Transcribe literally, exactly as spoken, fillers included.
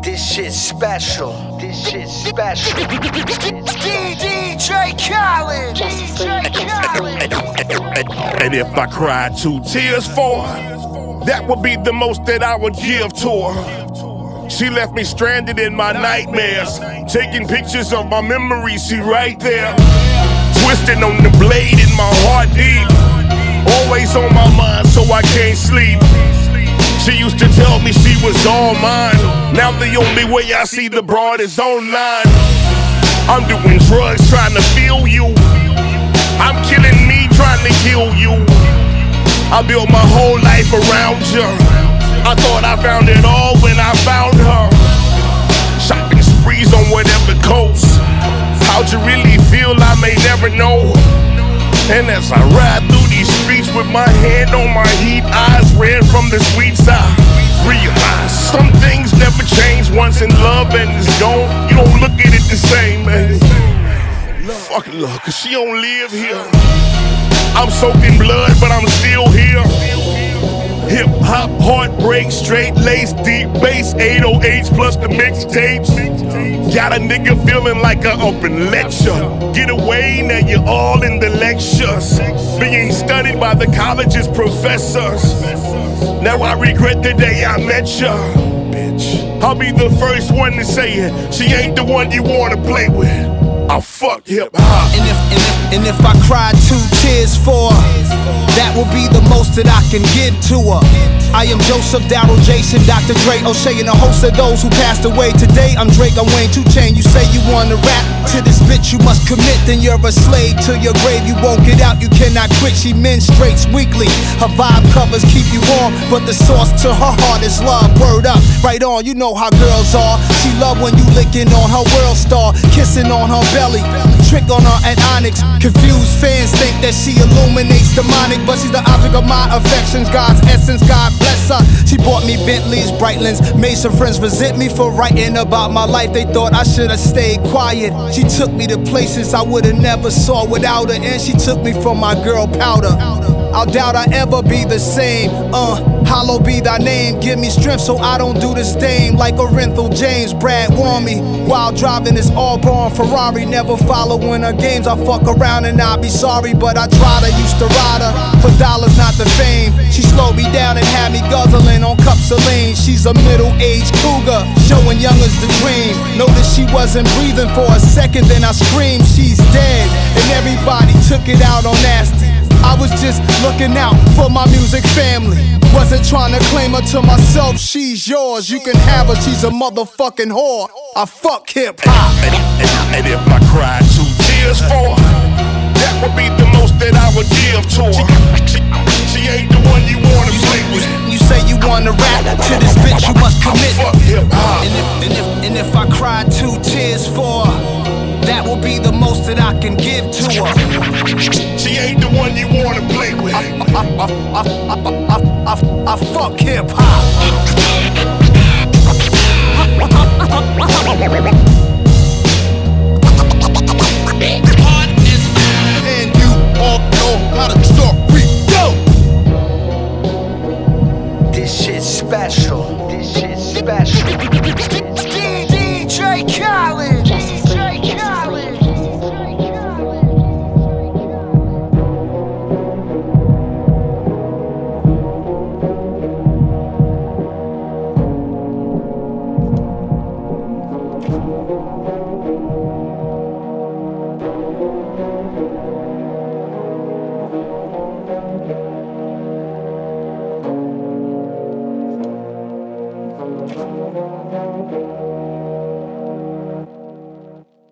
This shit's special. This shit's special. D J Khaled. D J Khaled. And if I cried two tears for her, that would be the most that I would give to her. She left me stranded in my nightmares, taking pictures of my memories, she right there. Twisting on the blade in my heart deep, always on my mind so I can't sleep. She used to tell me she was all mine. Now the only way I see the broad is online. I'm doing drugs trying to feel you. I'm killing me trying to kill you. I built my whole life around you. I thought I found it all when I found her. Shopping sprees on whatever coast. How'd you really feel? I may never know. And as I ride through these streets with my hand on my heat, eyes red from the sweet side, realize some things never change. Once in love and it's gone, you don't look at it the same, man. Fuck love, cause she don't live here. I'm soaked in blood, but I'm still here. Hip hop, heartbreak, straight lace, deep bass, eight oh eights plus the mixtapes. Got a nigga feeling like a open lecture. Get away, now you're all in the lectures, being studied by the college's professors. Now I regret the day I met ya, bitch. I'll be the first one to say it. She ain't the one you wanna play with. I fuck hip hop. And if, and if, and if I cried two tears for her, that will be the most that I can give to her. I am Joseph, Darryl, Jason, Doctor Dre, O'Shea, and a host of those who passed away today. I'm Drake, I'm Wayne, two Chain. You say you wanna rap to this bitch, you must commit. Then you're a slave to your grave. You won't get out, you cannot quit. She menstruates weekly. Her vibe covers keep you warm, but the source to her heart is love. Word up, right on. You know how girls are. She love when you licking on her world star, kissing on her belly, trick on her and onyx. Confused fans think that she illuminates demonic, but she's the object of my affections. God's essence, God bless her. She bought me Bentleys, Breitlands, made some friends resent me for writing about my life. They thought I should have stayed quiet. She took me to places I would have never saw without her, and she took me from my girl Powder. I doubt I ever be the same. Uh, hallowed be thy name. Give me strength so I don't do this dame like Orenthal James. Brad warned me while driving this all-born Ferrari. Never following her games. I fuck around and I'll be sorry, but I tried. I used to ride her for dollars, not the fame. She slowed me down and had me guzzling on cups of lean. She's a middle-aged cougar, showing young as the dream. Noticed she wasn't breathing for a second, then I screamed, she's dead. And everybody took it out on Nasty. I was just looking out for my music family. Wasn't trying to claim her to myself. She's yours, you can have her, she's a motherfucking whore. I fuck hip hop. And, and, and if I cried two tears for her, that would be the most that I would give to her. She, she ain't the one you wanna play with. You say you wanna rap to this bitch, you must commit. I fuck hip hop. And if, and if, and if I cried two tears for her, that will be the most that I can give to her. She ain't the one you wanna play with. I, I, I, I, I, I, I, I fuck hip hop. And you all know how the story go. This shit's special.